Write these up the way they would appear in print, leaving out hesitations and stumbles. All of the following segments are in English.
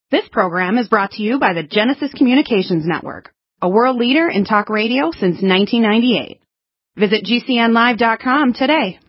This program is brought to you by the Genesis Communications Network, a world leader in talk radio since 1998. Visit GCNlive.com today.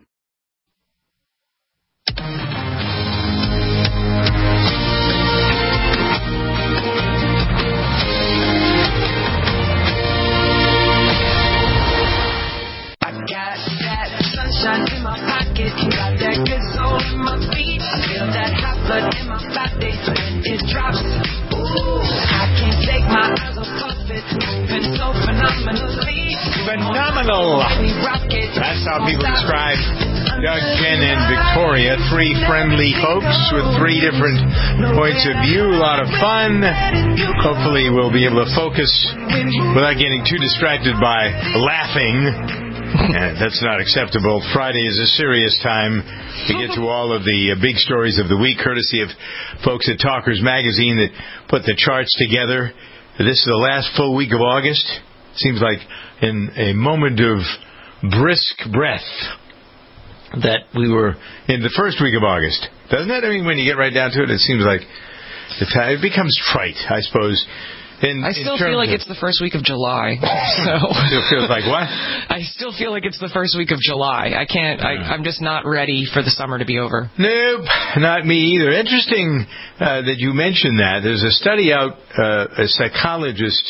Sunshine in my pocket, got that good soul in my feet. I feel that hot blood in my body when it drops. Ooh, I can't take my eyes off of it, moving so phenomenally. Phenomenal. That's how people describe Doug, Jen, and Victoria. Three friendly folks with three different points of view. A lot of fun. Hopefully we'll be able to focus without getting too distracted by laughing. That's not acceptable. Friday is a serious time to get to all of the big stories of the week, courtesy of folks at Talkers Magazine that put the charts together. This is the last full week of August. Seems like in a moment of brisk breath that we were in the first week of August. Doesn't it? I mean, when you get right down to it, it seems like it becomes trite, I suppose. I still feel like it's the first week of July. So it feels like what? I still feel like it's the first week of July. I can't. I'm just not ready for the summer to be over. Nope, not me either. Interesting that you mentioned that. There's a study out. A psychologist.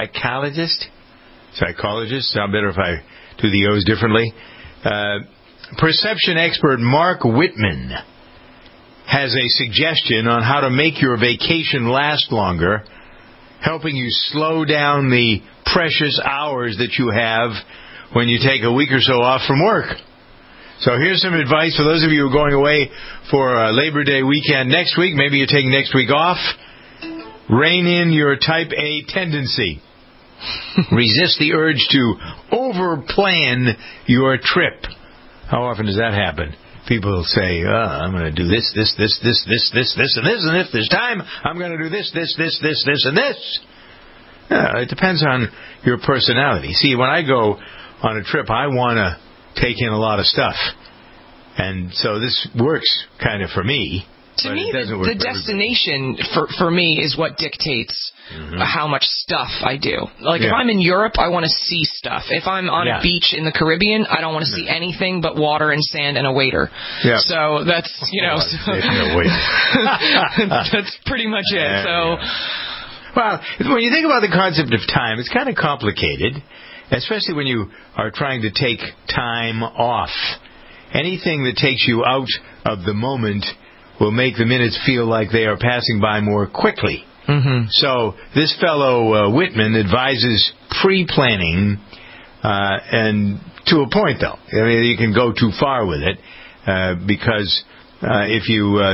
Sound better if I do the O's differently. Perception expert Mark Whitman has a suggestion on how to make your vacation last longer, helping you slow down the precious hours that you have when you take a week or so off from work. So here's some advice for those of you who are going away for Labor Day weekend next week. Maybe you're taking next week off. Rein in your type A tendency. Resist the urge to over-plan your trip. How often does that happen? People say, I'm going to do this, and this, and if there's time, I'm going to do this, and this. It depends on your personality. See, when I go on a trip, I want to take in a lot of stuff. And so this works kind of for me. To me, the destination for me is what dictates how much stuff I do. Like, if I'm in Europe, I want to see stuff. If I'm on a beach in the Caribbean, I don't want to see anything but water and sand and a waiter. Yeah. So that's, that's pretty much it. Well, when you think about the concept of time, it's kind of complicated, especially when you are trying to take time off. Anything that takes you out of the moment will make the minutes feel like they are passing by more quickly. Mm-hmm. So this fellow Whitman advises pre-planning, and to a point, though. I mean, you can go too far with it because if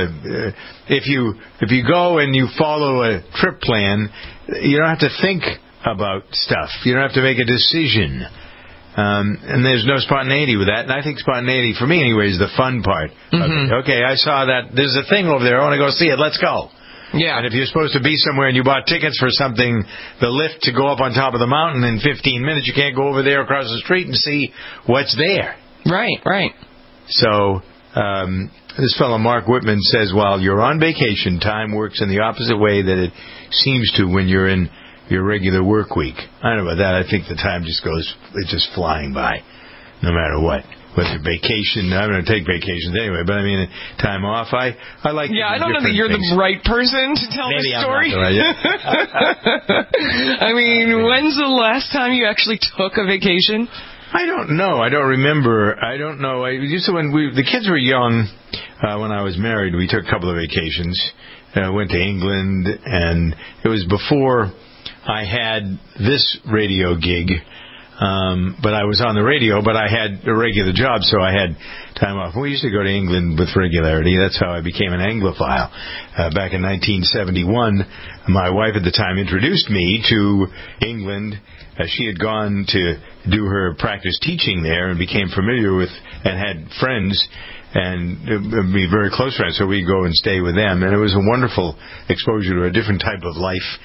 you go and you follow a trip plan, you don't have to think about stuff. You don't have to make a decision. And there's no spontaneity with that. And I think spontaneity, for me anyway, is the fun part. Mm-hmm. Okay, I saw that. There's a thing over there. I want to go see it. Let's go. Yeah. And if you're supposed to be somewhere and you bought tickets for something, the lift to go up on top of the mountain in 15 minutes, you can't go over there across the street and see what's there. Right. So this fellow Mark Whitman says, while you're on vacation, time works in the opposite way that it seems to when you're in your regular work week. I don't know about that. I think the time it's just flying by, no matter what. Whether vacation, I'm going to take vacations anyway, but I mean, time off, I like. Yeah, I don't know that you're the right person to tell this story. I'm not the right, I mean, when's the last time you actually took a vacation? I don't know. I don't remember. I don't know. When the kids were young, when I was married, we took a couple of vacations. Went to England, and it was before I had this radio gig, but I was on the radio, but I had a regular job, so I had time off. We used to go to England with regularity. That's how I became an Anglophile. Back in 1971, my wife at the time introduced me to England. She had gone to do her practice teaching there and became familiar with and had friends and be very close friends, so we'd go and stay with them. And it was a wonderful exposure to a different type of life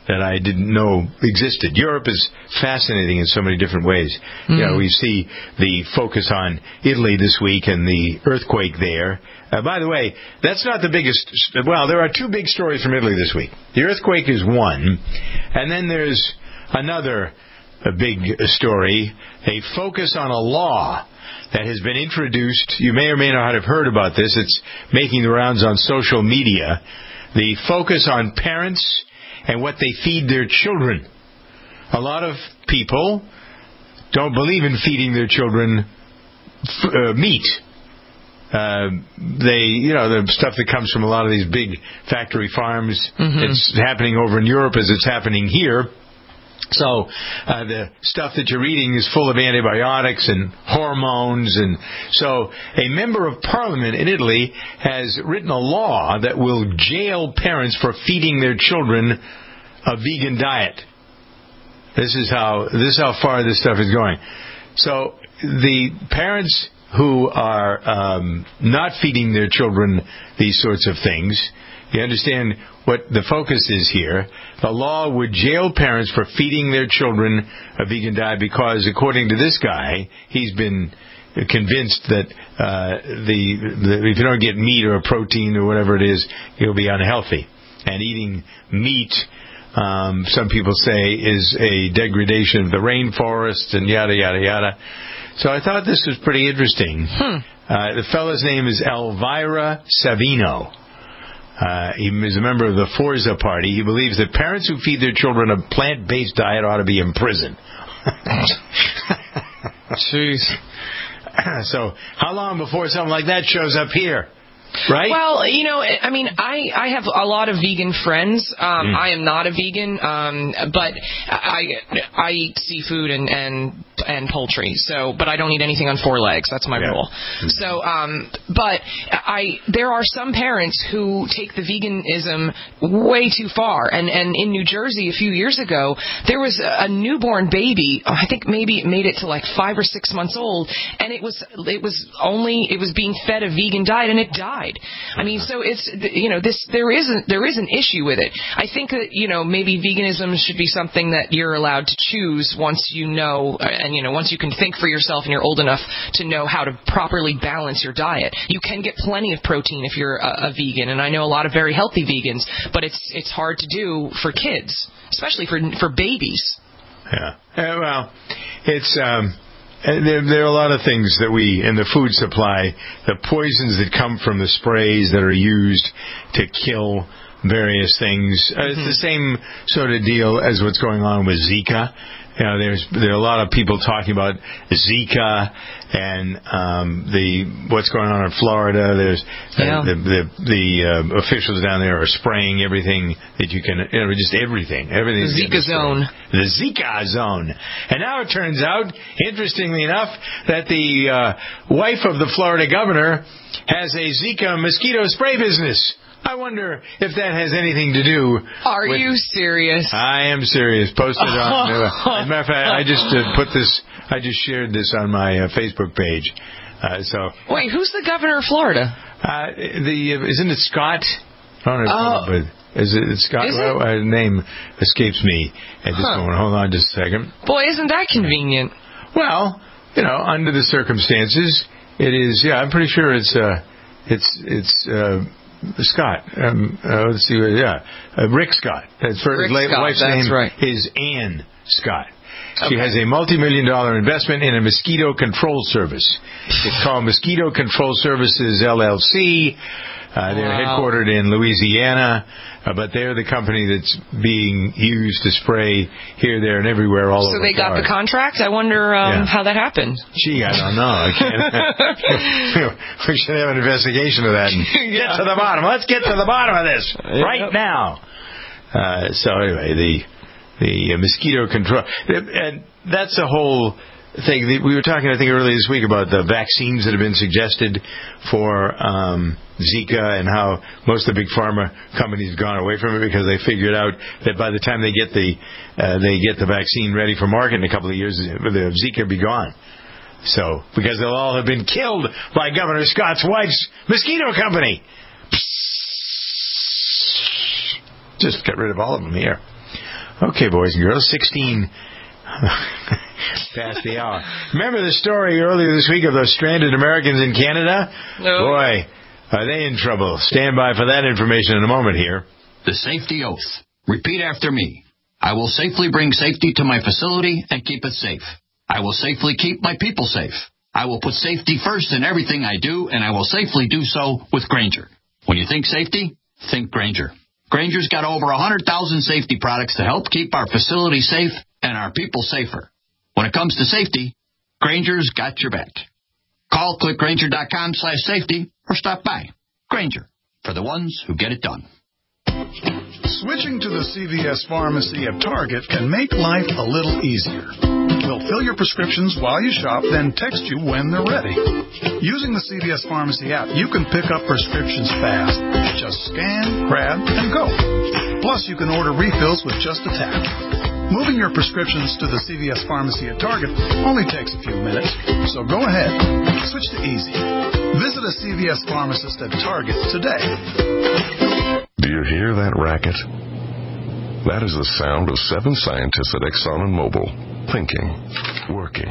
that I didn't know existed. Europe is fascinating in so many different ways. You know, we see the focus on Italy this week and the earthquake there. By the way, that's not the biggest. Well, there are two big stories from Italy this week. The earthquake is one, and then there's another big story, a focus on a law that has been introduced. You may or may not have heard about this. It's making the rounds on social media. The focus on parents and what they feed their children. A lot of people don't believe in feeding their children meat. The stuff that comes from a lot of these big factory farms, it's happening over in Europe as it's happening here. So the stuff that you're eating is full of antibiotics and hormones. And so a member of parliament in Italy has written a law that will jail parents for feeding their children a vegan diet. This is how far this stuff is going. So the parents who are not feeding their children these sorts of things, you understand what the focus is here. The law would jail parents for feeding their children a vegan diet because, according to this guy, he's been convinced that if you don't get meat or a protein or whatever it is, you'll be unhealthy. And eating meat, some people say, is a degradation of the rainforest and yada, yada, yada. So I thought this was pretty interesting. The fellow's name is Elvira Savino. He is a member of the Forza Party. He believes that parents who feed their children a plant-based diet ought to be in prison. Jeez. So how long before something like that shows up here? Right? Well, I mean, I have a lot of vegan friends. I am not a vegan, but I eat seafood and poultry. So, but I don't eat anything on four legs. That's my rule. So, but there are some parents who take the veganism way too far. And in New Jersey a few years ago, there was a newborn baby. I think maybe it made it to like 5 or 6 months old, and it was being fed a vegan diet, and it died. I mean, so it's, there is an issue with it. I think that, maybe veganism should be something that you're allowed to choose once you know, and once you can think for yourself and you're old enough to know how to properly balance your diet. You can get plenty of protein if you're a vegan, and I know a lot of very healthy vegans, but it's hard to do for kids, especially for babies. Yeah. Well, it's there are a lot of things that in the food supply, the poisons that come from the sprays that are used to kill various things. It's the same sort of deal as what's going on with Zika. There are a lot of people talking about Zika and what's going on in Florida. There's the officials down there are spraying everything that you can, just everything. The Zika zone. The Zika zone. And now it turns out, interestingly enough, that the wife of the Florida governor has a Zika mosquito spray business. I wonder if that has anything to do. Are you serious? I am serious. Posted on. As a matter of fact, I just put this. I just shared this on my Facebook page. Wait, who's the governor of Florida? Isn't it Scott? I don't know, but is it Scott? Is it? Name escapes me at this moment. Hold on, just a second. Boy, isn't that convenient? Well, under the circumstances, it is. Yeah, I'm pretty sure it's Scott. Let's see. Rick Scott. His wife's name is Ann Scott. She has a multi-million-dollar investment in a mosquito control service. It's called Mosquito Control Services, LLC. They're headquartered in Louisiana, but they're the company that's being used to spray here, there, and everywhere all over. So they got the contract? I wonder how that happened. Gee, I don't know. We should have an investigation of that and get to the bottom. Let's get to the bottom of this right now. So anyway, the mosquito control, and that's a whole thing. We were talking, I think, earlier this week about the vaccines that have been suggested for Zika and how most of the big pharma companies have gone away from it because they figured out that by the time they get the vaccine ready for market in a couple of years, the Zika will be gone. So, because they'll all have been killed by Governor Scott's wife's mosquito company. Just get rid of all of them here. Okay, boys and girls, 16 past the hour. Remember the story earlier this week of those stranded Americans in Canada? No. Boy, are they in trouble. Stand by for that information in a moment here. The safety oath. Repeat after me. I will safely bring safety to my facility and keep it safe. I will safely keep my people safe. I will put safety first in everything I do, and I will safely do so with Grainger. When you think safety, think Grainger. Grainger's got over 100,000 safety products to help keep our facilities safe and our people safer. When it comes to safety, Grainger's got your back. Call clickgrainger.com/safety or stop by. Grainger, for the ones who get it done. Switching to the CVS Pharmacy at Target can make life a little easier. We'll fill your prescriptions while you shop, then text you when they're ready. Using the CVS Pharmacy app, you can pick up prescriptions fast. Just scan, grab, and go. Plus, you can order refills with just a tap. Moving your prescriptions to the CVS Pharmacy at Target only takes a few minutes, so go ahead. Switch to easy. Visit a CVS pharmacist at Target today. Do you hear that racket? That is the sound of 7 scientists at Exxon and Mobil, thinking, working.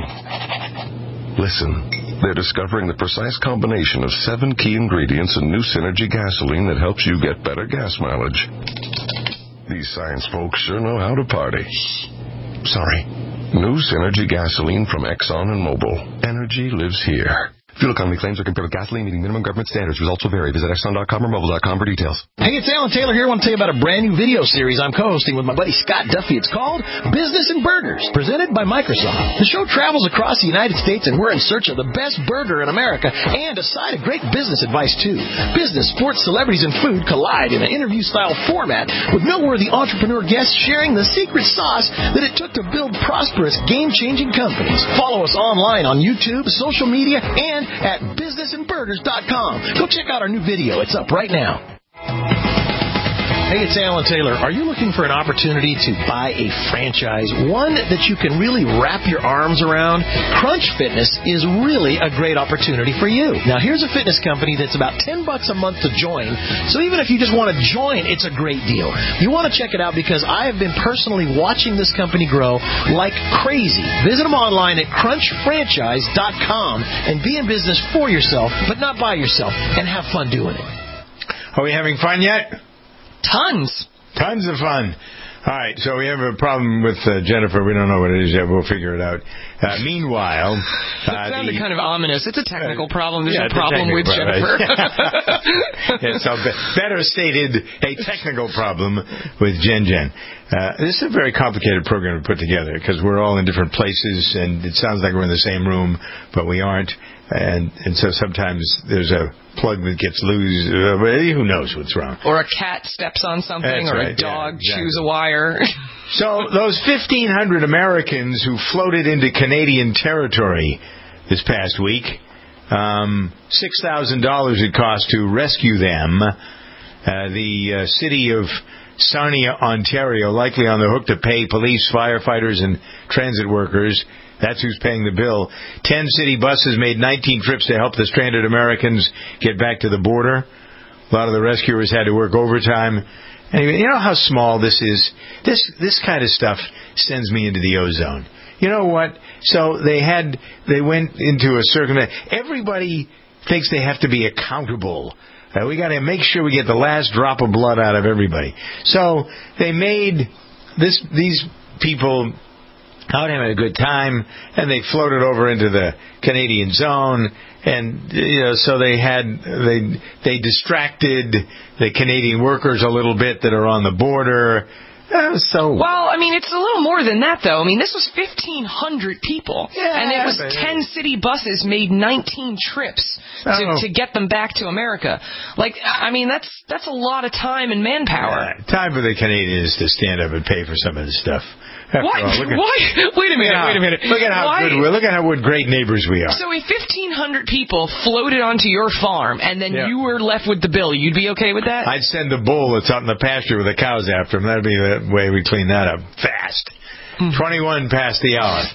Listen, they're discovering the precise combination of 7 key ingredients in new Synergy gasoline that helps you get better gas mileage. These science folks sure know how to party. Sorry. New Synergy gasoline from Exxon and Mobil. Energy lives here. Fuel economy claims are compared with gasoline meeting minimum government standards. Results will vary. Visit Exxon.com or Mobil.com for details. Hey, it's Alan Taylor here. I want to tell you about a brand new video series I'm co-hosting with my buddy Scott Duffy. It's called Business and Burgers, presented by Microsoft. The show travels across the United States, and we're in search of the best burger in America and a side of great business advice, too. Business, sports, celebrities, and food collide in an interview-style format with noteworthy entrepreneur guests sharing the secret sauce that it took to build prosperous, game-changing companies. Follow us online on YouTube, social media, and at businessandburgers.com. Go check out our new video. It's up right now. Hey, it's Alan Taylor. Are you looking for an opportunity to buy a franchise, one that you can really wrap your arms around? Crunch Fitness is really a great opportunity for you. Now, here's a fitness company that's about $10 a month to join, so even if you just want to join, it's a great deal. You want to check it out because I have been personally watching this company grow like crazy. Visit them online at crunchfranchise.com and be in business for yourself, but not by yourself, and have fun doing it. Are we having fun yet? Tons of fun. All right, so we have a problem with Jennifer. We don't know what it is yet. We'll figure it out. Meanwhile... It sounded kind of ominous. It's a technical problem. There's a problem with Jennifer. Right? So better stated, a technical problem with Jen. This is a very complicated program to put together because we're all in different places, and it sounds like we're in the same room, but we aren't. And so sometimes there's a plug that gets loose. Who knows what's wrong? Or a cat steps on something, That's or right, a dog yeah, exactly. chews a wire. So those 1,500 Americans who floated into Canadian territory this past week, $6,000 it cost to rescue them. The city of Sarnia, Ontario, likely on the hook to pay police, firefighters, and transit workers. That's who's paying the bill. 10 city buses made 19 trips to help the stranded Americans get back to the border. A lot of the rescuers had to work overtime. Anyway, you know how small this is? This kind of stuff sends me into the ozone. You know what? So they went into a circle. Everybody thinks they have to be accountable. We got to make sure we get the last drop of blood out of everybody. So they made these people out having a good time, and they floated over into the Canadian zone, and so they distracted the Canadian workers a little bit that are on the border. Well, I mean, it's a little more than that, though. I mean, this was 1,500 people, and it was 10 city buses made 19 trips to get them back to America. Like, I mean, that's a lot of time and manpower. Time for the Canadians to stand up and pay for some of this stuff. What? Wait a minute. Look at how good we're. Look at how great neighbors we are. So if 1,500 people floated onto your farm, and then you were left with the bill, you'd be okay with that? I'd send the bull that's out in the pasture with the cows after him. That'd be the way we clean that up fast. 21 past the hour.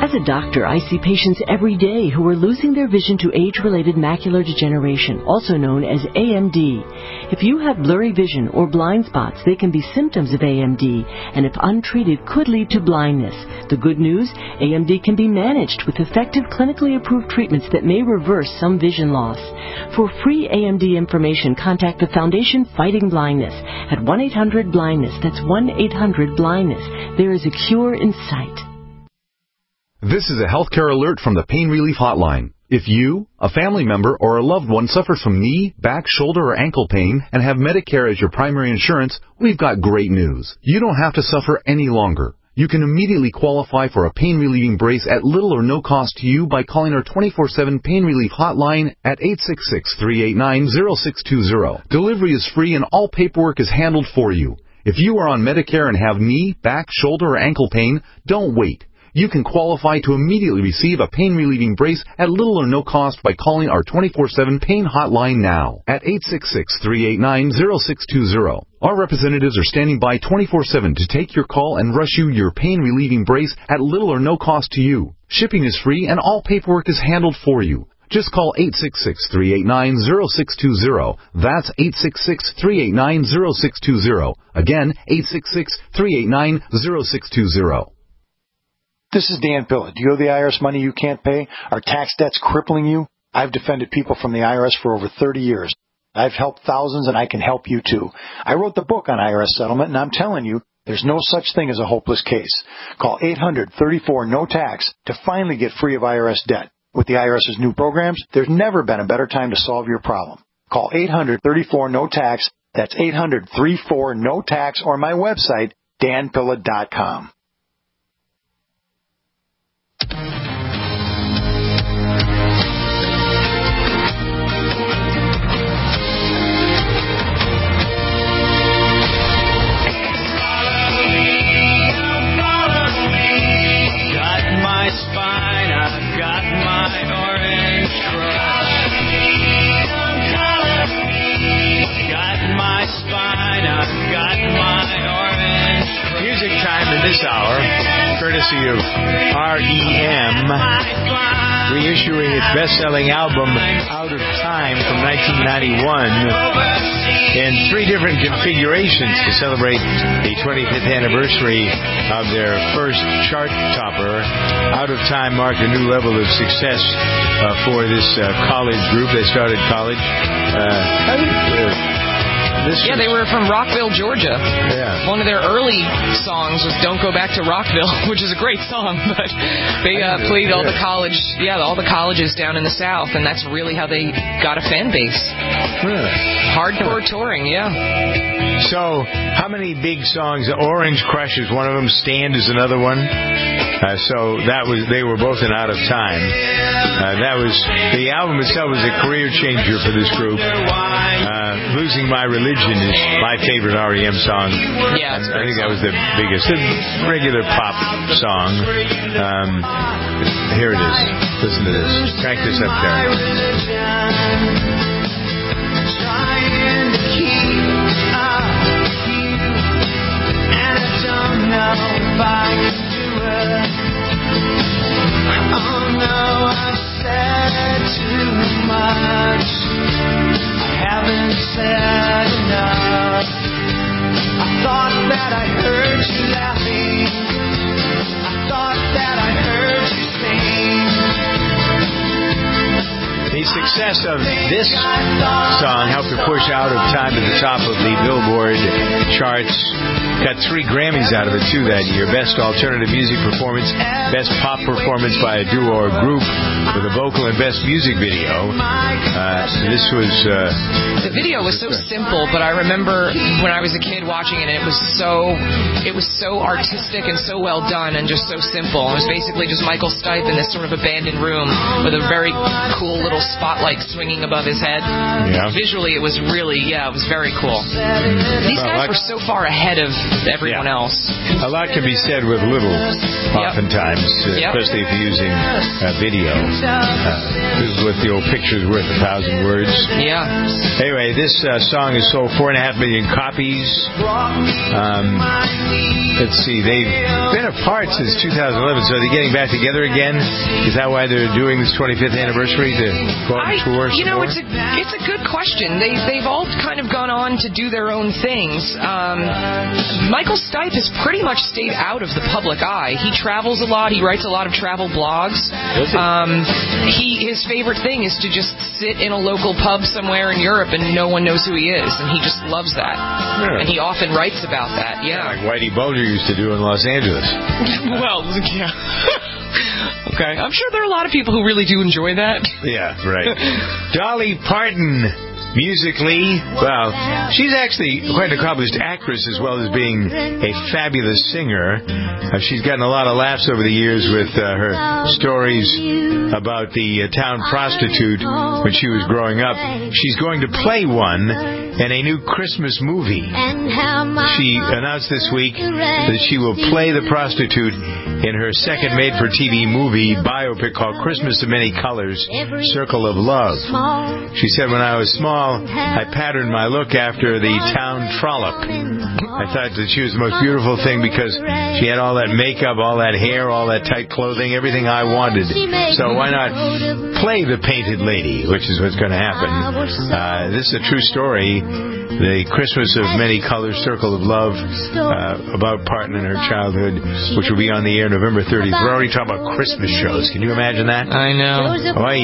As a doctor, I see patients every day who are losing their vision to age-related macular degeneration, also known as AMD. If you have blurry vision or blind spots, they can be symptoms of AMD, and if untreated, could lead to blindness. The good news, AMD can be managed with effective clinically approved treatments that may reverse some vision loss. For free AMD information, contact the Foundation Fighting Blindness at 1-800-BLINDNESS. That's 1-800-BLINDNESS. There is a cure in sight. This is a healthcare alert from the Pain Relief Hotline. If you, a family member, or a loved one suffers from knee, back, shoulder, or ankle pain and have Medicare as your primary insurance, we've got great news. You don't have to suffer any longer. You can immediately qualify for a pain-relieving brace at little or no cost to you by calling our 24/7 Pain Relief Hotline at 866-389-0620. Delivery is free and all paperwork is handled for you. If you are on Medicare and have knee, back, shoulder, or ankle pain, don't wait. You can qualify to immediately receive a pain-relieving brace at little or no cost by calling our 24/7 Pain Hotline now at 866-389-0620. Our representatives are standing by 24/7 to take your call and rush you your pain-relieving brace at little or no cost to you. Shipping is free and all paperwork is handled for you. Just call 866-389-0620. That's 866-389-0620. Again, 866-389-0620. This is Dan Pilla. Do you owe the IRS money you can't pay? Are tax debts crippling you? I've defended people from the IRS for over 30 years. I've helped thousands, and I can help you too. I wrote the book on IRS settlement, and I'm telling you, there's no such thing as a hopeless case. Call 800-34-NO-TAX to finally get free of IRS debt. With the IRS's new programs, there's never been a better time to solve your problem. Call 800-34-NO-TAX. That's 800-34-NO-TAX, or my website, danpilla.com. Music time in this hour, courtesy of REM, reissuing its best-selling album Out of Time from 1991 in 3 different configurations to celebrate the 25th anniversary of their first chart topper. Out of Time marked a new level of success for this college group. They started college. They were from Rockville, Georgia. Yeah. One of their early songs was "Don't Go Back to Rockville," which is a great song. But they played all the colleges down in the South, and that's really how they got a fan base. Really? Hardcore touring, yeah. So, how many big songs? Orange Crush is one of them. Stand is another one. So they were both in Out of Time. The album itself was a career changer for this group. Losing My Religion is my favorite REM song. Yeah, I think that was the biggest. A regular pop song. Here it is. Listen to this. Crank this up, Karen. Trying to keep up with you, and I don't know if I can do it. Oh no, I've said too much. I haven't said enough. I thought that I heard you laughing. I thought that I heard you sing. The success of this song helped to push Out of Time to the top of the Billboard charts. Got 3 Grammys out of it, too, that year. Best Alternative Music Performance, Best Pop Performance by a Duo or Group with a Vocal, and Best Music Video. This was... The video was so simple, but I remember when I was a kid watching it, it was so artistic and so well done and just so simple. It was basically just Michael Stipe in this sort of abandoned room with a very cool little spotlight swinging above his head. Yeah. Visually, it was really, it was very cool. These guys were so far ahead of everyone else. A lot can be said with little, oftentimes, especially if you're using video. This is what the old picture's worth 1,000 words. Yeah. Anyway, this song has sold 4.5 million copies. Let's see, they've been apart since 2011, so are they getting back together again? Is that why they're doing this 25th anniversary to go on tour? It's a good question. They've all kind of gone on to do their own things. Michael Stipe has pretty much stayed out of the public eye. He travels a lot. He writes a lot of travel blogs. His favorite thing is to just sit in a local pub somewhere in Europe and no one knows who he is, and he just loves that. Yeah. And he often writes about that. Yeah, like Whitey Bulger used to do in Los Angeles. Well, yeah. Okay. I'm sure there are a lot of people who really do enjoy that. Yeah, right. Dolly Parton. Musically, well, she's actually quite an accomplished actress as well as being a fabulous singer. She's gotten a lot of laughs over the years with her stories about the town prostitute when she was growing up. She's going to play one in a new Christmas movie. She announced this week that she will play the prostitute in her second made-for-TV movie biopic called Christmas in Many Colors, Circle of Love. She said, when I was small, I patterned my look after the town trollop. I thought that she was the most beautiful thing because she had all that makeup, all that hair, all that tight clothing, everything I wanted. So why not play the painted lady, which is what's going to happen. This is a true story. The Christmas of Many Colors, Circle of Love, about Parton and her childhood, which will be on the air November 30th. We're already talking about Christmas shows. Can you imagine that? I know.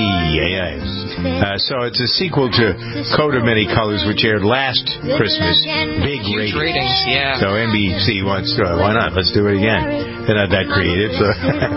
So it's a sequel to Code of Many Colors, which aired last Christmas. Big ratings. Yeah. So NBC wants to, why not? Let's do it again. They're not that creative, so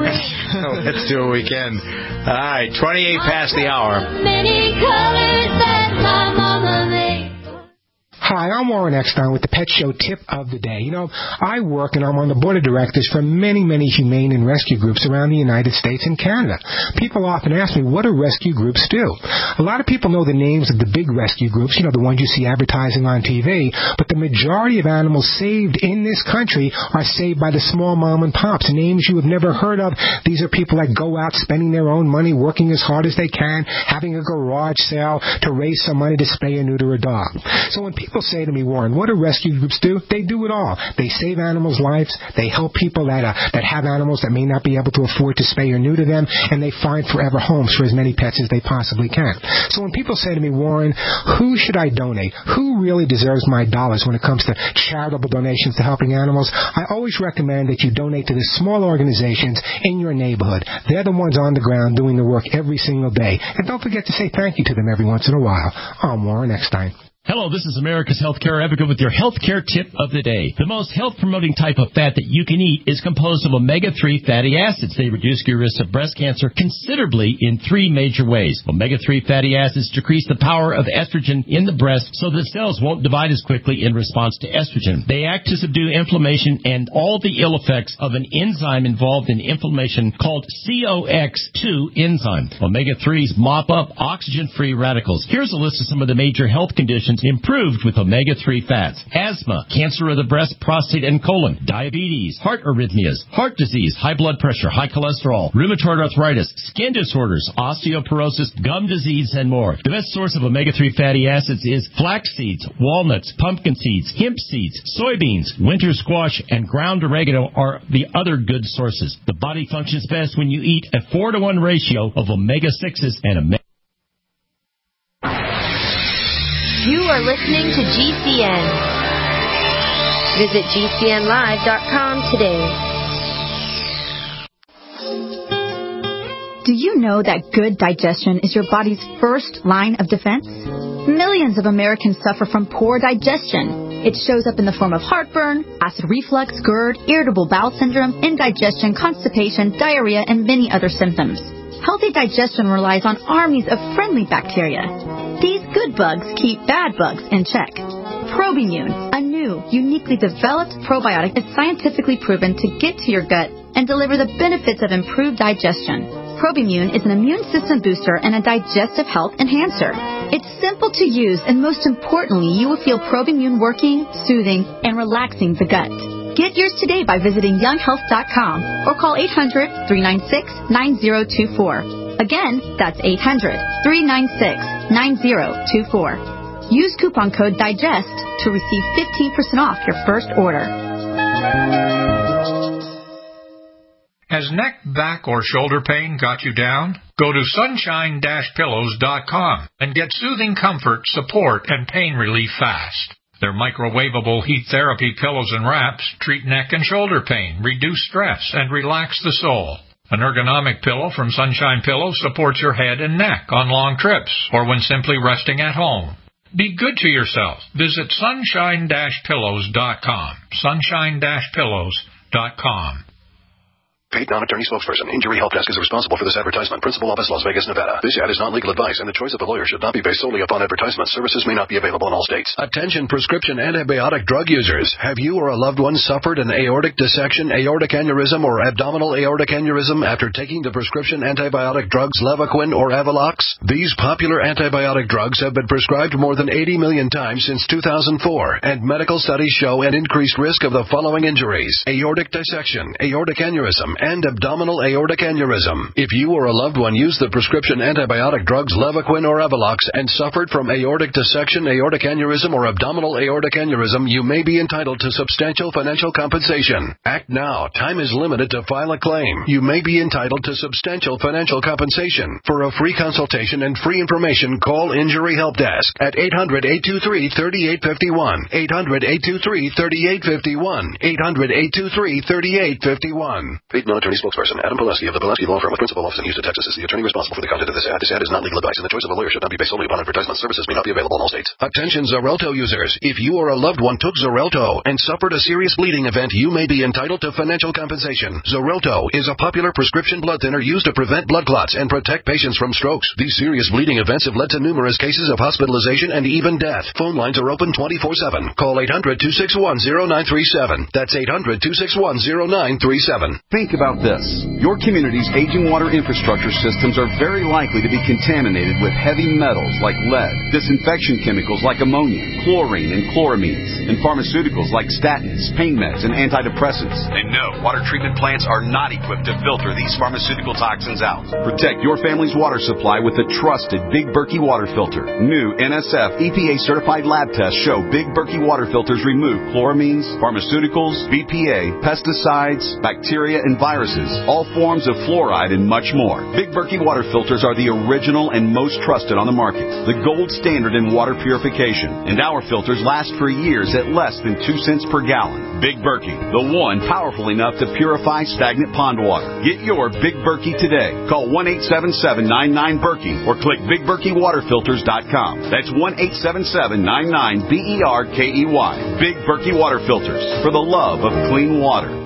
let's do what we can. All right, 28 past the hour. Many colors that my mama made. Hi, I'm Warren Eckstein with the Pet Show Tip of the Day. You know, I work and I'm on the board of directors for many, many humane and rescue groups around the United States and Canada. People often ask me, what do rescue groups do? A lot of people know the names of the big rescue groups, you know, the ones you see advertising on TV, but the majority of animals saved in this country are saved by the small mom and pops, names you have never heard of. These are people that go out spending their own money, working as hard as they can, having a garage sale to raise some money to spay or neuter a dog. So when people say to me, Warren, what do rescue groups do? They do it all. They save animals' lives. They help people that have animals that may not be able to afford to spay or neuter them, and they find forever homes for as many pets as they possibly can. So when people say to me, Warren, who should I donate? Who really deserves my dollars when it comes to charitable donations to helping animals? I always recommend that you donate to the small organizations in your neighborhood. They're the ones on the ground doing the work every single day. And don't forget to say thank you to them every once in a while. I'm Warren Eckstein. Hello, this is America's Healthcare Advocate with your healthcare tip of the day. The most health-promoting type of fat that you can eat is composed of omega-3 fatty acids. They reduce your risk of breast cancer considerably in 3 major ways. Omega-3 fatty acids decrease the power of estrogen in the breast so that cells won't divide as quickly in response to estrogen. They act to subdue inflammation and all the ill effects of an enzyme involved in inflammation called COX-2 enzyme. Omega-3s mop up oxygen-free radicals. Here's a list of some of the major health conditions improved with omega-3 fats: asthma, cancer of the breast, prostate, and colon, diabetes, heart arrhythmias, heart disease, high blood pressure, high cholesterol, rheumatoid arthritis, skin disorders, osteoporosis, gum disease, and more. The best source of omega-3 fatty acids is flax seeds, walnuts, pumpkin seeds, hemp seeds, soybeans, winter squash, and ground oregano are the other good sources. The body functions best when you eat a 4-to-1 ratio of omega-6s and omega. You are listening to GCN. Visit GCNlive.com today. Do you know that good digestion is your body's first line of defense? Millions of Americans suffer from poor digestion. It shows up in the form of heartburn, acid reflux, GERD, irritable bowel syndrome, indigestion, constipation, diarrhea, and many other symptoms. Healthy digestion relies on armies of friendly bacteria. These good bugs keep bad bugs in check. Probimune, a new, uniquely developed probiotic, is scientifically proven to get to your gut and deliver the benefits of improved digestion. Probimune is an immune system booster and a digestive health enhancer. It's simple to use, and most importantly, you will feel Probimune working, soothing, and relaxing the gut. Get yours today by visiting younghealth.com or call 800-396-9024. Again, that's 800-396-9024. Use coupon code DIGEST to receive 15% off your first order. Has neck, back, or shoulder pain got you down? Go to sunshine-pillows.com and get soothing comfort, support, and pain relief fast. Their microwavable heat therapy pillows and wraps treat neck and shoulder pain, reduce stress, and relax the soul. An ergonomic pillow from Sunshine Pillows supports your head and neck on long trips or when simply resting at home. Be good to yourself. Visit sunshine-pillows.com. Sunshine-pillows.com. Paid non-attorney spokesperson. Injury Help Desk is responsible for this advertisement. Principal office, Las Vegas, Nevada. This ad is not legal advice, and the choice of a lawyer should not be based solely upon advertisement. Services may not be available in all states. Attention prescription antibiotic drug users. Have you or a loved one suffered an aortic dissection, aortic aneurysm, or abdominal aortic aneurysm after taking the prescription antibiotic drugs Levaquin or Avelox? These popular antibiotic drugs have been prescribed more than 80 million times since 2004, and medical studies show an increased risk of the following injuries: aortic dissection, aortic aneurysm, and abdominal aortic aneurysm. If you or a loved one used the prescription antibiotic drugs Levaquin or Avelox and suffered from aortic dissection, aortic aneurysm, or abdominal aortic aneurysm, you may be entitled to substantial financial compensation. Act now. Time is limited to file a claim. You may be entitled to substantial financial compensation. For a free consultation and free information, call Injury Help Desk at 800-823-3851. 800-823-3851. 800-823-3851. Non-attorney spokesperson Adam Pileski of the Pileski Law Firm with principal office in Houston, Texas, is the attorney responsible for the content of this ad. This ad is not legal advice, and the choice of a lawyer should not be based solely upon advertisement. Services may not be available in all states. Attention Xarelto users. If you or a loved one took Xarelto and suffered a serious bleeding event, you may be entitled to financial compensation. Xarelto is a popular prescription blood thinner used to prevent blood clots and protect patients from strokes. These serious bleeding events have led to numerous cases of hospitalization and even death. Phone lines are open 24/7. Call 800-261-0937. That's 800-261-0937. Think about this. Your community's aging water infrastructure systems are very likely to be contaminated with heavy metals like lead, disinfection chemicals like ammonia, chlorine and chloramines, and pharmaceuticals like statins, pain meds, and antidepressants. And no, water treatment plants are not equipped to filter these pharmaceutical toxins out. Protect your family's water supply with the trusted Big Berkey water filter. New NSF EPA-certified lab tests show Big Berkey water filters remove chloramines, pharmaceuticals, BPA, pesticides, bacteria, and viruses, all forms of fluoride, and much more. Big Berkey water filters are the original and most trusted on the market, the gold standard in water purification, and our filters last for years at less than 2 cents per gallon. Big Berkey, the one powerful enough to purify stagnant pond water. Get your Big Berkey today. Call 1-877-99-BERKEY or click BigBerkeyWaterFilters.com. That's 1-877-99-BERKEY. Big Berkey Water Filters, for the love of clean water.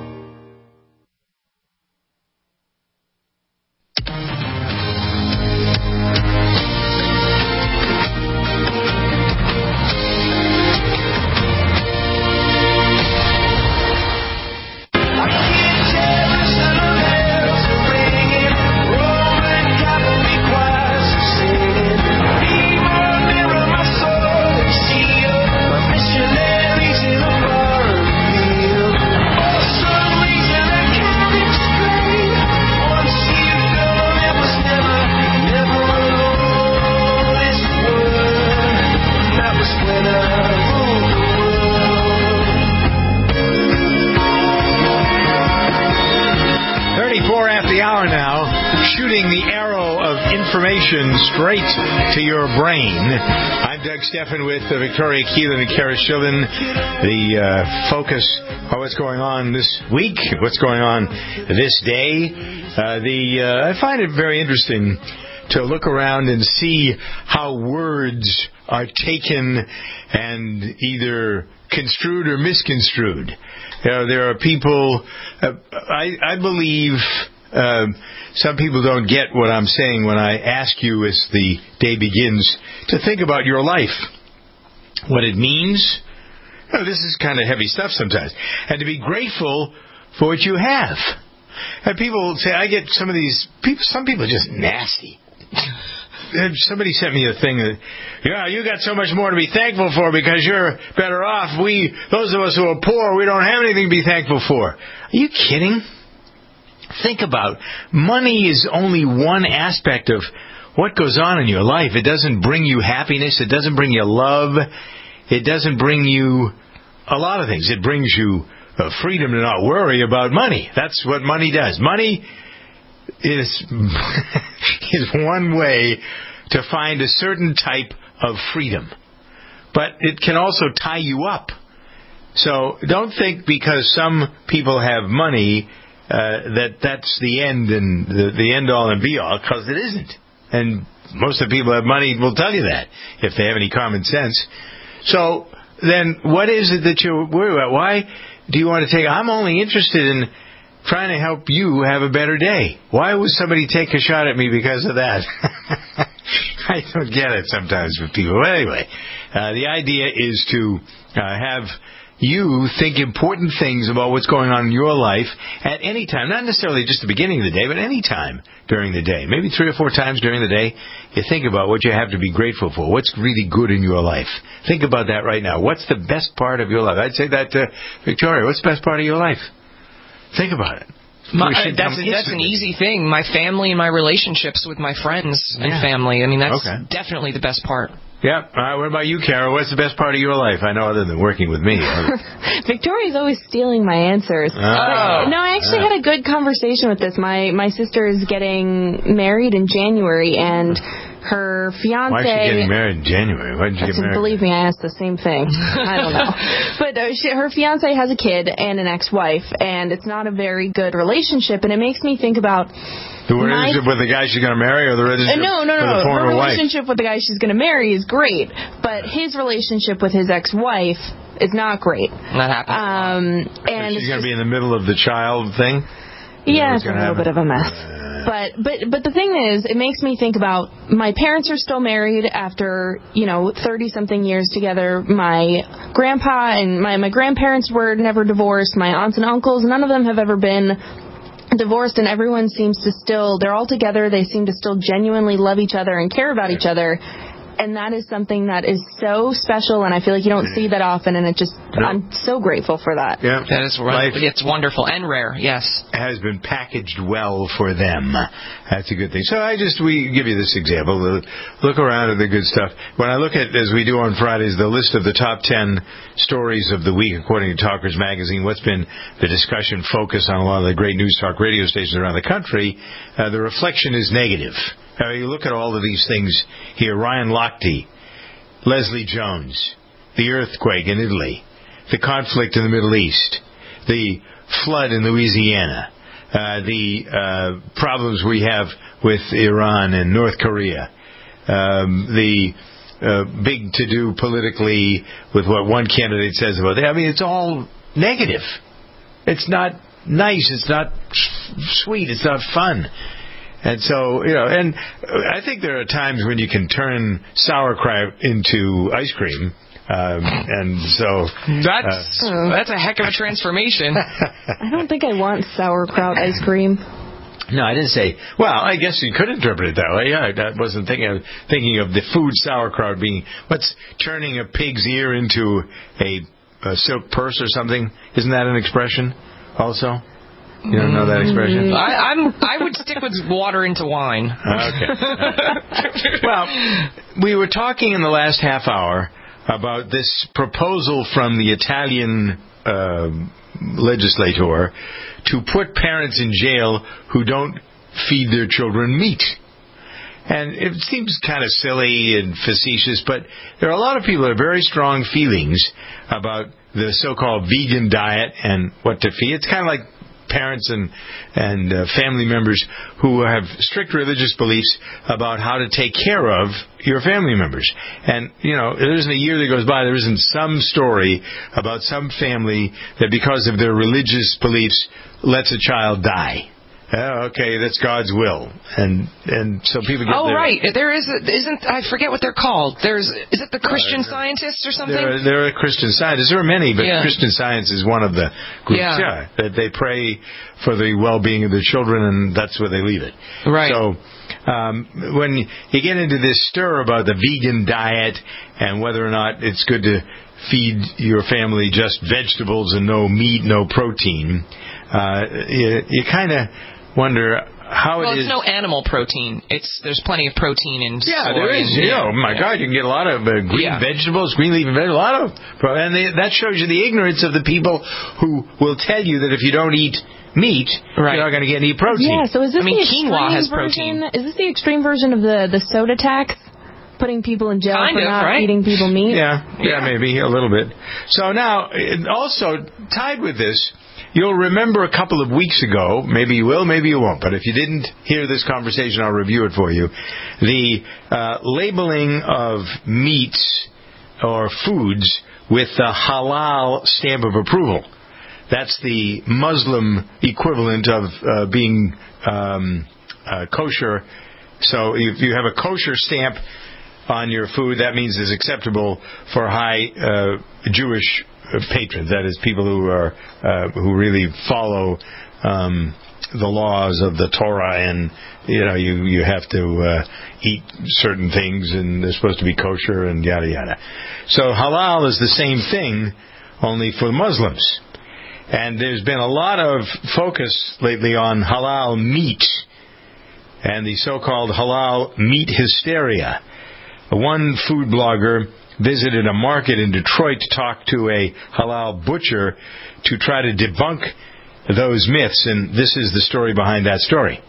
Straight to your brain. I'm Doug Steffen with Victoria Keelan and Kara Schillen. The focus on what's going on this week, what's going on this day. I find it very interesting to look around and see how words are taken and either construed or misconstrued. There are people, I believe... some people don't get what I'm saying when I ask you as the day begins to think about your life, what it means. This is kind of heavy stuff sometimes. And to be grateful for what you have. And people say, I get some of these people. Some people are just nasty. Somebody sent me a thing that, you got so much more to be thankful for because you're better off. Those of us who are poor, we don't have anything to be thankful for. Are you kidding? Think about money is only one aspect of what goes on in your life. It doesn't bring you happiness. It doesn't bring you love. It doesn't bring you a lot of things. It brings you freedom to not worry about money. That's what money does. Money is one way to find a certain type of freedom. But it can also tie you up. So don't think because some people have money that's the end and the end all and be all, because it isn't. And most of the people who have money will tell you that if they have any common sense. So then what is it that you're worried about? Why do you want to take... I'm only interested in trying to help you have a better day. Why would somebody take a shot at me because of that? I don't get it sometimes with people. But anyway, the idea is to have you think important things about what's going on in your life at any time. Not necessarily just the beginning of the day, but any time during the day. Maybe 3 or 4 times during the day, you think about what you have to be grateful for. What's really good in your life. Think about that right now. What's the best part of your life? I'd say that to Victoria. What's the best part of your life? Think about it. That's an easy thing. My family and my relationships with my friends and family. I mean, that's definitely the best part. Yeah. All right. What about you, Carol? What's the best part of your life? I know other than working with me. Victoria's always stealing my answers. No, I actually had a good conversation with this. My sister is getting married in January, and her fiance... Why is she getting married in January? Why did you get married? Believe me, I asked the same thing. I don't know. But her fiance has a kid and an ex-wife, and it's not a very good relationship, and it makes me think about... The relationship with the guy she's going to marry, or the relationship with the former wife? Her relationship with the guy she's going to marry is great, but his relationship with his ex-wife is not great. That happens. And she's going to be in the middle of the child thing? Yeah, it's a little bit of a mess. But the thing is, it makes me think about my parents are still married after 30-something years together. My grandpa and my grandparents were never divorced. My aunts and uncles, none of them have ever been divorced, and everyone seems to still, they're all together. They seem to still genuinely love each other and care about each other. And that is something that is so special, and I feel like you don't see that often, and I'm so grateful for that. Yeah. That is right. It's wonderful and rare, yes. Has been packaged well for them. That's a good thing. So we give you this example. Look around at the good stuff. When I look at, as we do on Fridays, the list of the top 10 stories of the week, according to Talkers Magazine, what's been the discussion focus on a lot of the great news talk radio stations around the country, the reflection is negative. You look at all of these things here. Ryan Lochte, Leslie Jones, the earthquake in Italy, the conflict in the Middle East, the flood in Louisiana, the problems we have with Iran and North Korea, the big to-do politically with what one candidate says about it. I mean, it's all negative. It's not nice. It's not sweet. It's not fun. And so, and I think there are times when you can turn sauerkraut into ice cream. And so... That's a heck of a transformation. I don't think I want sauerkraut ice cream. No, I didn't say... Well, I guess you could interpret it that way. Yeah, I wasn't thinking of the food sauerkraut being... What's turning a pig's ear into a silk purse or something? Isn't that an expression also? You don't know that expression? I would stick with water into wine. Okay. Well, we were talking in the last half hour about this proposal from the Italian legislator to put parents in jail who don't feed their children meat. And it seems kind of silly and facetious, but there are a lot of people that have very strong feelings about the so-called vegan diet and what to feed. It's kind of like parents and family members who have strict religious beliefs about how to take care of your family members. And, there isn't a year that goes by there isn't some story about some family that because of their religious beliefs lets a child die. Okay, that's God's will, and so people get. Right. There isn't. I forget what they're called. Is it the Christian Scientists or something? There are Christian Scientists. There are many, but Christian Science is one of the groups. Yeah. That they pray for the well-being of their children, and that's where they leave it. Right. So when you get into this stir about the vegan diet and whether or not it's good to feed your family just vegetables and no meat, no protein, you kind of wonder how it is. Well, it's no animal protein. There's plenty of protein in soy. Yeah, there is. Oh my God, you can get a lot of green vegetables, green leafy vegetables, a lot of, and that shows you the ignorance of the people who will tell you that if you don't eat meat, you're not going to get any protein. Yeah. So is this quinoa has protein. Is this the extreme version of the soda tax? Putting people in jail for not eating people meat? Yeah, maybe a little bit. So now, also tied with this, you'll remember a couple of weeks ago, maybe you will, maybe you won't, but if you didn't hear this conversation, I'll review it for you. The labeling of meats or foods with the halal stamp of approval. That's the Muslim equivalent of being kosher. So if you have a kosher stamp on your food, that means it's acceptable for high Jewish patrons. That is, people who are who really follow the laws of the Torah, and you have to eat certain things, and they're supposed to be kosher, and yada yada. So halal is the same thing, only for Muslims. And there's been a lot of focus lately on halal meat and the so-called halal meat hysteria. One food blogger visited a market in Detroit to talk to a halal butcher to try to debunk those myths, and this is the story behind that story.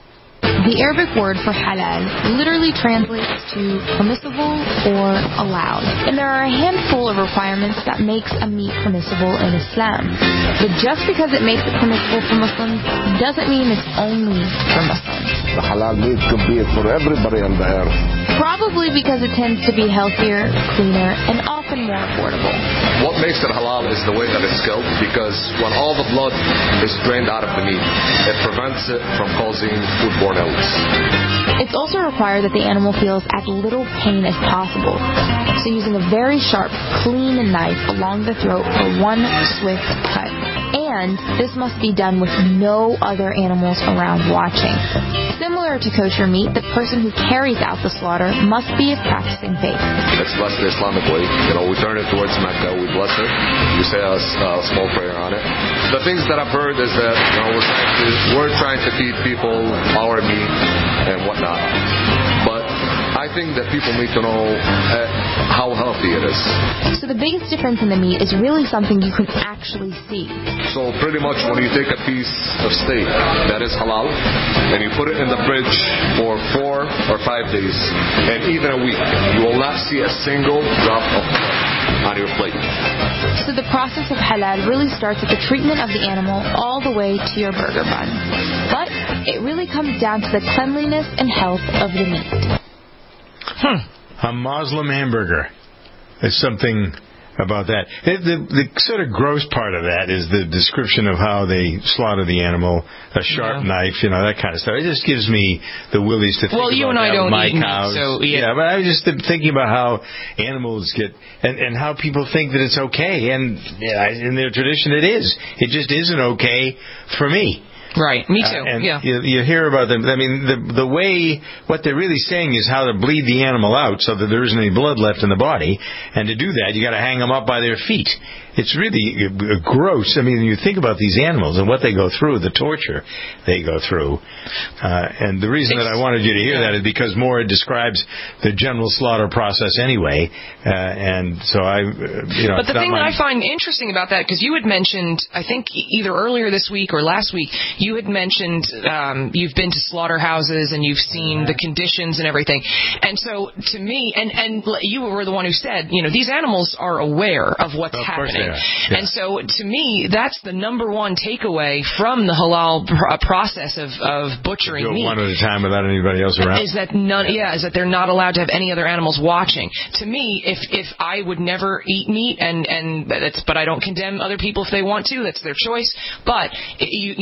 The Arabic word for halal literally translates to permissible or allowed. And there are a handful of requirements that makes a meat permissible in Islam. But just because it makes it permissible for Muslims doesn't mean it's only for Muslims. The halal meat could be for everybody on the earth. Probably because it tends to be healthier, cleaner, and often more affordable. What makes it halal is the way that it's killed, because when all the blood is drained out of the meat, it prevents it from causing foodborne illness. It's also required that the animal feels as little pain as possible. So using a very sharp, clean knife along the throat for one swift cut. And this must be done with no other animals around watching. Similar to kosher meat, the person who carries out the slaughter must be of practicing faith. It's blessed the Islamic way. We turn it towards Mecca, we bless it, we say a small prayer on it. The things that I've heard is that we're trying to feed people our meat and whatnot. But I think that people need to know how healthy it is. So the biggest difference in the meat is really something you can actually see. So pretty much when you take a piece of steak that is halal and you put it in the fridge for 4 or 5 days and even a week, you will not see a single drop of blood on your plate. So the process of halal really starts with the treatment of the animal all the way to your burger bun. But it really comes down to the cleanliness and health of the meat. A Muslim hamburger. There's something about that. The sort of gross part of that is the description of how they slaughter the animal, a sharp knife, that kind of stuff. It just gives me the willies to think about you and I don't my eat cows. Meat, so but I was just thinking about how animals get, and how people think that it's okay, and in their tradition it is. It just isn't okay for me. Right, me too. You hear about them. I mean, the way, what they're really saying is how to bleed the animal out so that there isn't any blood left in the body. And to do that, you got to hang them up by their feet. It's really gross. I mean, you think about these animals and what they go through, the torture they go through. And the reason that I wanted you to hear that is because Maura describes the general slaughter process anyway. And so But the thing that I find interesting about that, because you had mentioned, I think either earlier this week or last week, you had mentioned you've been to slaughterhouses and you've seen the conditions and everything. And so to me, and you were the one who said, these animals are aware of what's happening. And so to me, that's the number one takeaway from the halal process of butchering meat. One at a time without anybody else around. Is that they're not allowed to have any other animals watching. To me, if I would never eat meat, but I don't condemn other people if they want to. That's their choice. But you can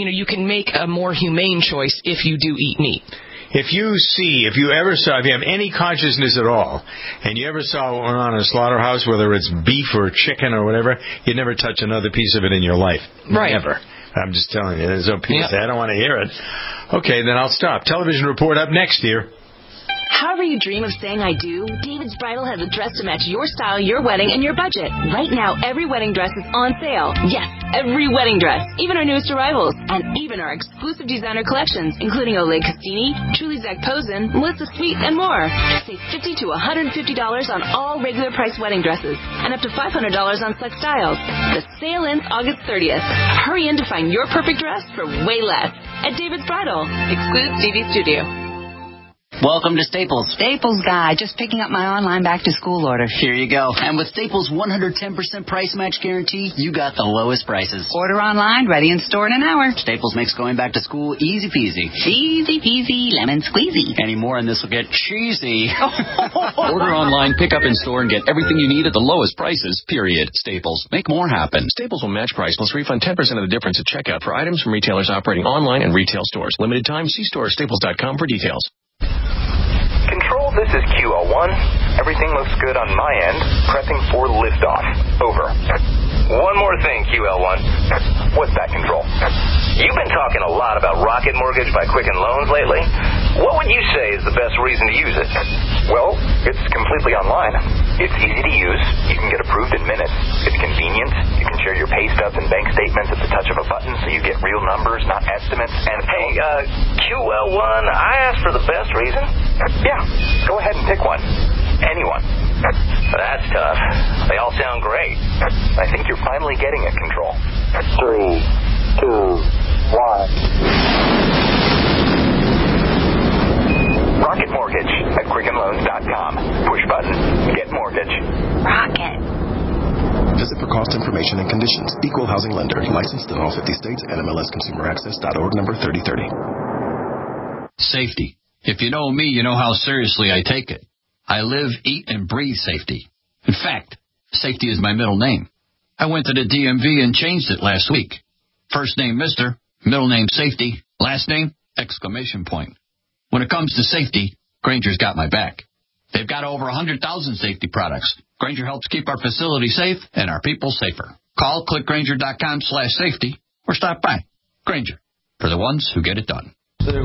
can make a more humane choice if you do eat meat. If you have any consciousness at all, and you ever saw one on a slaughterhouse, whether it's beef or chicken or whatever, you'd never touch another piece of it in your life. Right. Never. I'm just telling you. There's no people say, I don't want to hear it. Okay, then I'll stop. Television report up next here. However you dream of saying I do, David's Bridal has a dress to match your style, your wedding, and your budget. Right now, every wedding dress is on sale. Yes, every wedding dress, even our newest arrivals, and even our exclusive designer collections, including Olay Castini, Truly Zach Posen, Melissa Sweet, and more. Save $50 to $150 on all regular price wedding dresses, and up to $500 on select styles. The sale ends August 30th. Hurry in to find your perfect dress for way less at David's Bridal. Excludes DV Studio. Welcome to Staples. Staples guy, just picking up my online back-to-school order. Here you go. And with Staples' 110% price match guarantee, you got the lowest prices. Order online, ready in store in an hour. Staples makes going back to school easy peasy. Easy peasy, lemon squeezy. Any more and this will get cheesy. Order online, pick up in store, and get everything you need at the lowest prices, period. Staples. Make more happen. Staples will match price plus refund 10% of the difference at checkout for items from retailers operating online and retail stores. Limited time. See store at staples.com for details. Control, this is QL1. Everything looks good on my end. Prepping for liftoff. Over. One more thing, QL1. What's that, Control? You've been talking a lot about Rocket Mortgage by Quicken Loans lately. What would you say is the best reason to use it? Well, it's completely online. It's easy to use. You can get approved in minutes. It's convenient. You can share your pay stubs and bank statements at the touch of a button so you get real numbers, not estimates. And hey, QL1, I asked for the best reason. Yeah, go ahead and pick one. Anyone. That's tough. They all sound great. I think you're finally getting it, Control. 3, 2, 1. Rocket Mortgage at QuickenLoans.com. Push button. Get mortgage. Rocket. Visit for cost information and conditions. Equal housing lender. Licensed in all 50 states. NMLSConsumerAccess.org number 3030. Safety. If you know me, you know how seriously I take it. I live, eat, and breathe safety. In fact, safety is my middle name. I went to the DMV and changed it last week. First name Mr., middle name Safety, last name exclamation point. When it comes to safety, Grainger's got my back. They've got over 100,000 safety products. Grainger helps keep our facility safe and our people safer. Call clickgrainger.com/safety or stop by. Grainger, for the ones who get it done. All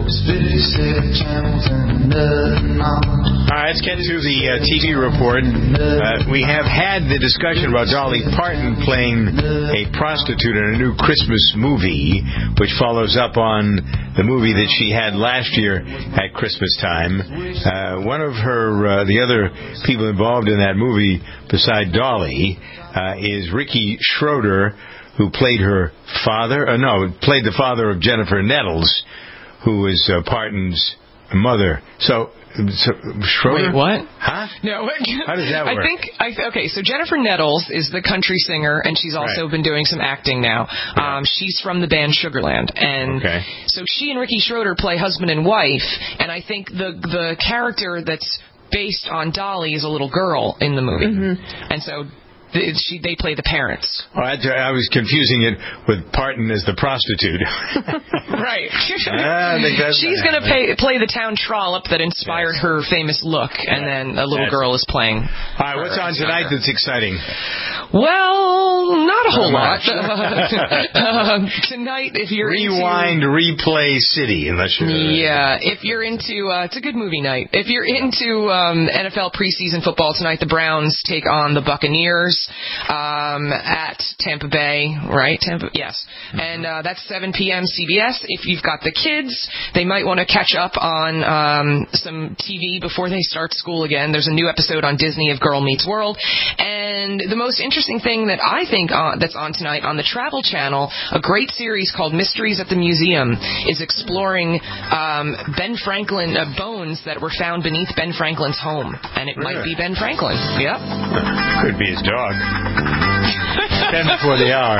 right, let's get to the TV report. We have had the discussion about Dolly Parton playing a prostitute in a new Christmas movie, which follows up on the movie that she had last year at Christmas time. One of the other people involved in that movie, beside Dolly, is Ricky Schroeder, who played the father of Jennifer Nettles, who was Parton's mother. So Schroeder? Wait, what? Huh? No. How does that work? Okay, so Jennifer Nettles is the country singer, and she's also been doing some acting now. She's from the band Sugarland. And so she and Ricky Schroeder play husband and wife, and I think the character that's based on Dolly is a little girl in the movie. Mm-hmm. And so they play the parents. Oh, I was confusing it with Parton as the prostitute. Right. I think that's She's going to play the town trollop that inspired her famous look, and then a little girl is playing. All right, what's on tonight that's exciting? Well, not a whole lot. Tonight, if you're Replay City, unless you're... Yeah, if you're into... it's a good movie night. If you're into NFL preseason football tonight, the Browns take on the Buccaneers at Tampa Bay, right? Yes. And that's 7 p.m. CBS. If you've got the kids, they might want to catch up on some TV before they start school again. There's a new episode on Disney of Girl Meets World. And the most interesting thing that I think that's on tonight on the Travel Channel, a great series called Mysteries at the Museum, is exploring Ben Franklin bones that were found beneath Ben Franklin's home. And it might be Ben Franklin. Yep. Could be his dog. 10 before the hour.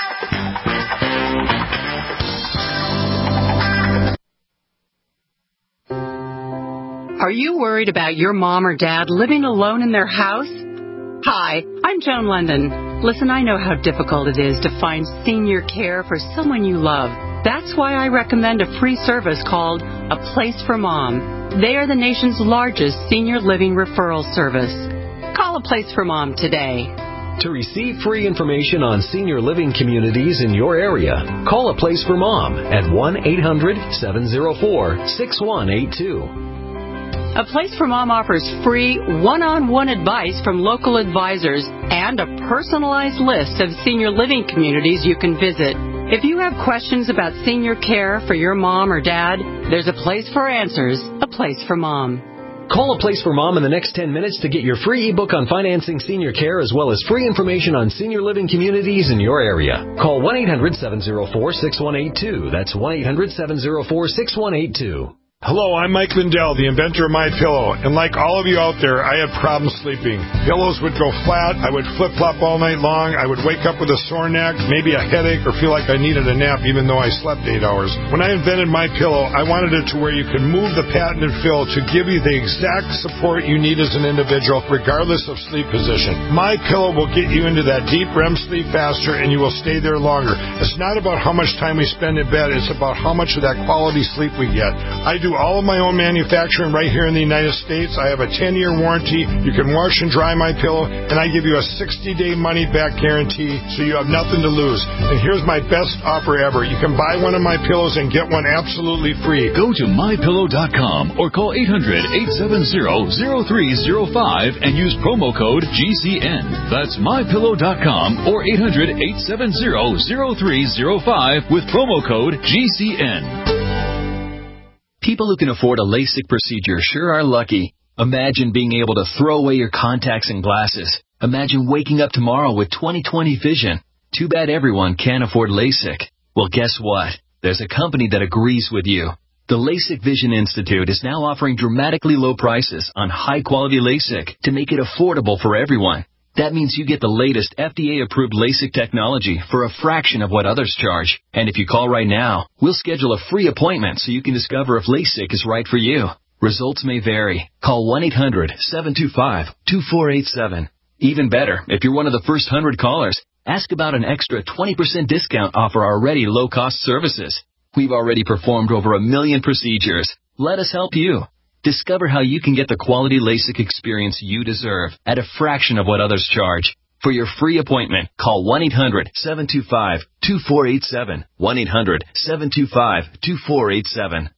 Are you worried about your mom or dad living alone in their house? Hi, I'm Joan London. Listen, I know how difficult it is to find senior care for someone you love. That's why I recommend a free service called A Place for Mom. They are the nation's largest senior living referral service. Call A Place for Mom today. To receive free information on senior living communities in your area, call A Place for Mom at 1-800-704-6182. A Place for Mom offers free one-on-one advice from local advisors and a personalized list of senior living communities you can visit. If you have questions about senior care for your mom or dad, there's a place for answers, A Place for Mom. Call A Place for Mom in the next 10 minutes to get your free ebook on financing senior care as well as free information on senior living communities in your area. Call 1-800-704-6182. That's 1-800-704-6182. Hello, I'm Mike Lindell, the inventor of MyPillow, and like all of you out there, I had problems sleeping. Pillows would go flat, I would flip-flop all night long, I would wake up with a sore neck, maybe a headache, or feel like I needed a nap even though I slept 8 hours. When I invented MyPillow, I wanted it to where you could move the patented fill to give you the exact support you need as an individual, regardless of sleep position. MyPillow will get you into that deep REM sleep faster, and you will stay there longer. It's not about how much time we spend in bed, it's about how much of that quality sleep we get. I do all of my own manufacturing right here in the United States. I have a 10-year warranty. You can wash and dry my pillow, and I give you a 60-day money-back guarantee, so you have nothing to lose. And here's my best offer ever. You can buy one of my pillows and get one absolutely free. Go to MyPillow.com or call 800-870-0305 and use promo code GCN. That's MyPillow.com or 800-870-0305 with promo code GCN. People who can afford a LASIK procedure sure are lucky. Imagine being able to throw away your contacts and glasses. Imagine waking up tomorrow with 20/20 vision. Too bad everyone can't afford LASIK. Well, guess what? There's a company that agrees with you. The LASIK Vision Institute is now offering dramatically low prices on high-quality LASIK to make it affordable for everyone. That means you get the latest FDA-approved LASIK technology for a fraction of what others charge. And if you call right now, we'll schedule a free appointment so you can discover if LASIK is right for you. Results may vary. Call 1-800-725-2487. Even better, if you're one of the first 100 callers, ask about an extra 20% discount off our already low-cost services. We've already performed over 1 million procedures. Let us help you. Discover how you can get the quality LASIK experience you deserve at a fraction of what others charge. For your free appointment, call 1-800-725-2487. 1-800-725-2487.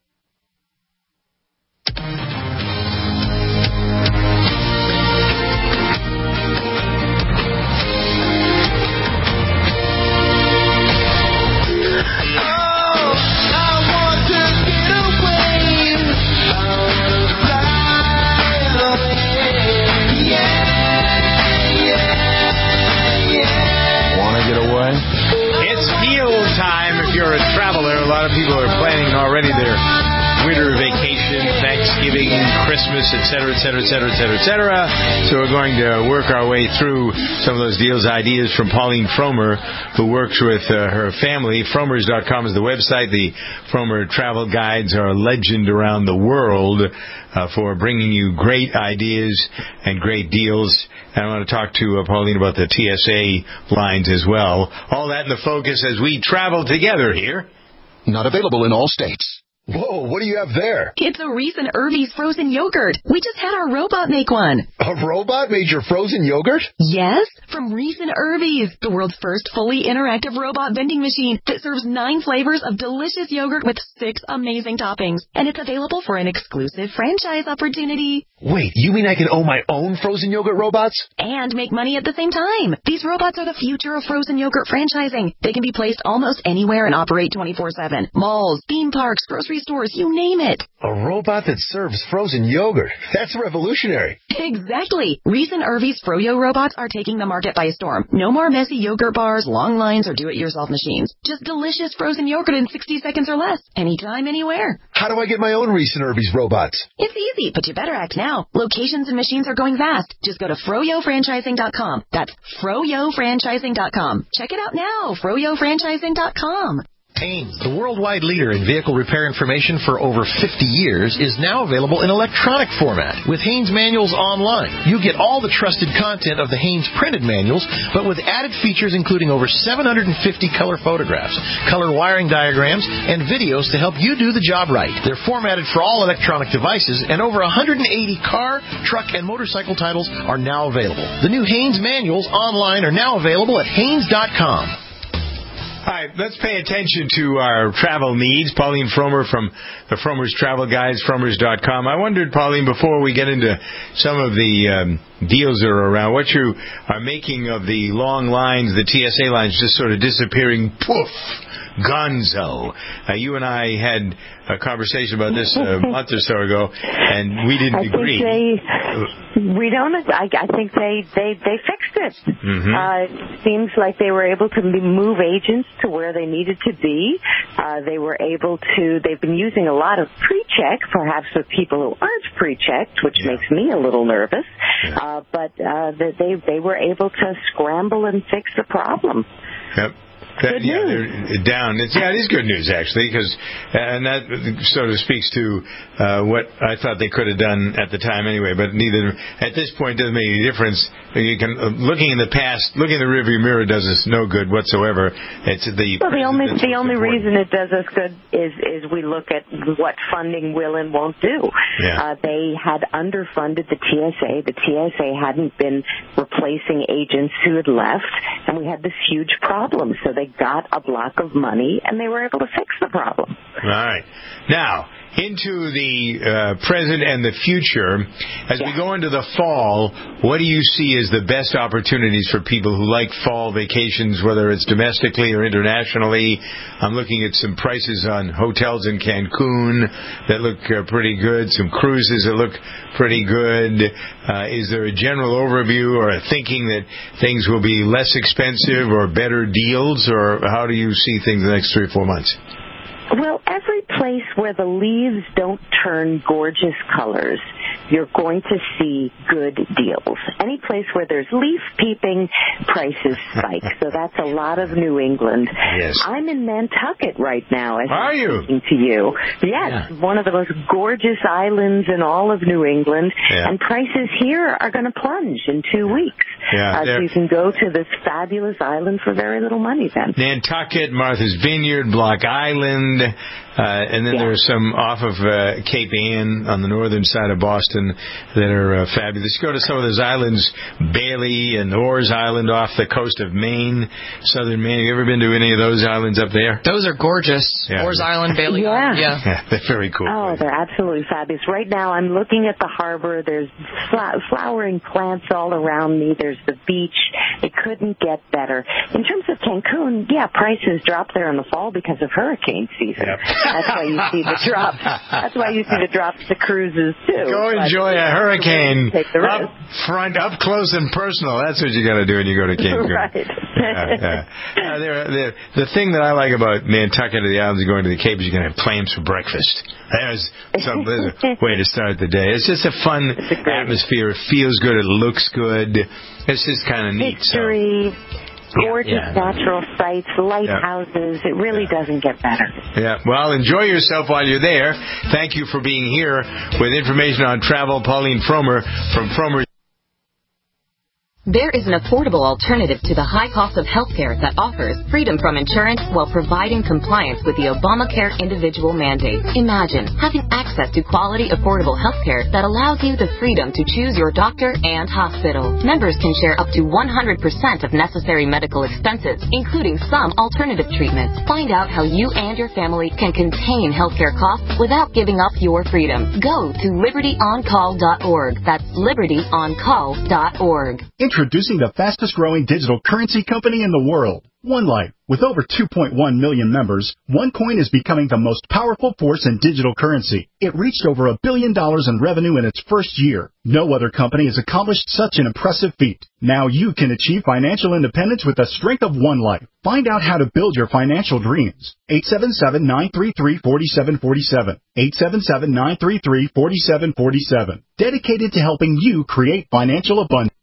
It's meal time if you're a traveler. A lot of people are planning already their winter vacation, Thanksgiving, Christmas, etc., etc., etc., etc., etc. So we're going to work our way through some of those deals, ideas from Pauline Fromer, who works with her family. Fromers.com is the website. The Fromer travel guides are a legend around the world for bringing you great ideas and great deals. And I want to talk to Pauline about the TSA lines as well. All that in the focus as we travel together here. Not available in all states. Whoa, what do you have there? It's a Reese and Irvy's frozen yogurt. We just had our robot make one. A robot made your frozen yogurt? Yes, from Reese and Irvy's, the world's first fully interactive robot vending machine that serves 9 flavors of delicious yogurt with 6 amazing toppings. And it's available for an exclusive franchise opportunity. Wait, you mean I can own my own frozen yogurt robots? And make money at the same time. These robots are the future of frozen yogurt franchising. They can be placed almost anywhere and operate 24/7. Malls, theme parks, grocery stores, you name it. A robot that serves frozen yogurt. That's revolutionary. Exactly. Reese and Irvy's Froyo robots are taking the market by storm. No more messy yogurt bars, long lines, or do-it-yourself machines. Just delicious frozen yogurt in 60 seconds or less. Anytime, anywhere. How do I get my own Reese and Irvy's robots? It's easy, but you better act now. Locations and machines are going fast. Just go to FroyoFranchising.com. That's FroyoFranchising.com. Check it out now. FroyoFranchising.com. Haynes, the worldwide leader in vehicle repair information for over 50 years, is now available in electronic format. With Haynes Manuals Online, you get all the trusted content of the Haynes printed manuals, but with added features including over 750 color photographs, color wiring diagrams, and videos to help you do the job right. They're formatted for all electronic devices, and over 180 car, truck, and motorcycle titles are now available. The new Haynes Manuals Online are now available at Haynes.com. All right, let's pay attention to our travel needs. Pauline Frommer from the Frommer's Travel Guides, Frommers.com. I wondered, Pauline, before we get into some of the deals that are around, what you are making of the long lines, the TSA lines just sort of disappearing, poof, gonzo. You and I had a conversation about this a month or so ago, and we didn't agree. I think they fixed it. Mm-hmm. It seems like they were able to move agents to where they needed to be. They've been using a lot of pre-check, perhaps with people who aren't pre-checked, which makes me a little nervous. But they were able to scramble and fix the problem. Yep. They're down. It is good news, actually, and that sort of speaks to what I thought they could have done at the time anyway. But neither at this point doesn't make any difference. You can looking in the past, looking in the rearview mirror does us no good whatsoever. It's the only reason it does us good is we look at what funding will and won't do. Yeah. They had underfunded the TSA. The TSA hadn't been replacing agents who had left, and we had this huge problem. So they got a block of money, and they were able to fix the problem. All right. Now, into the present and the future, as we go into the fall, what do you see as the best opportunities for people who like fall vacations, whether it's domestically or internationally? I'm looking at some prices on hotels in Cancun that look pretty good, some cruises that look pretty good. Is there a general overview or a thinking that things will be less expensive or better deals, or how do you see things in the next 3 or 4 months? Well, every place where the leaves don't turn gorgeous colors, you're going to see good deals. Any place where there's leaf peeping, prices spike. So that's a lot of New England. Yes. I'm in Nantucket right now. Are you? Speaking to you. Yes, one of the most gorgeous islands in all of New England. Yeah. And prices here are going to plunge in 2 weeks. So you can go to this fabulous island for very little money then. Nantucket, Martha's Vineyard, Block Island, and then there's some off of Cape Ann on the northern side of Boston that are fabulous. Go to some of those islands, Bailey and Orr's Island off the coast of Maine, southern Maine. Have you ever been to any of those islands up there? Those are gorgeous. Orr's Island, Bailey Island. Yeah, they're very cool. Oh, they're absolutely fabulous. Right now I'm looking at the harbor. There's flowering plants all around me. There's the beach. It couldn't get better. In terms of Cancun, prices drop there in the fall because of hurricane season. Yep. That's why you see the drop. That's why you see the drop to cruises too. Go enjoy a hurricane Take the risk. up front, up close and personal. That's what you got to do when you go to Cancun. Right. The thing that I like about Nantucket or the islands and going to the Cape is you're going to have clams for breakfast. There's a way to start the day. It's just a fun atmosphere. It feels good. It looks good. It's just kind of neat. History. Gorgeous natural sites, lighthouses. It really doesn't get better. Yeah. Well, enjoy yourself while you're there. Thank you for being here with information on travel. Pauline Frommer from Frommer. There is an affordable alternative to the high cost of healthcare that offers freedom from insurance while providing compliance with the Obamacare individual mandate. Imagine having access to quality, affordable healthcare that allows you the freedom to choose your doctor and hospital. Members can share up to 100% of necessary medical expenses, including some alternative treatments. Find out how you and your family can contain healthcare costs without giving up your freedom. Go to libertyoncall.org. That's libertyoncall.org. Introducing the fastest-growing digital currency company in the world, OneLife. With over 2.1 million members, OneCoin is becoming the most powerful force in digital currency. It reached over $1 billion in revenue in its first year. No other company has accomplished such an impressive feat. Now you can achieve financial independence with the strength of OneLife. Find out how to build your financial dreams. 877-933-4747. 877-933-4747. Dedicated to helping you create financial abundance.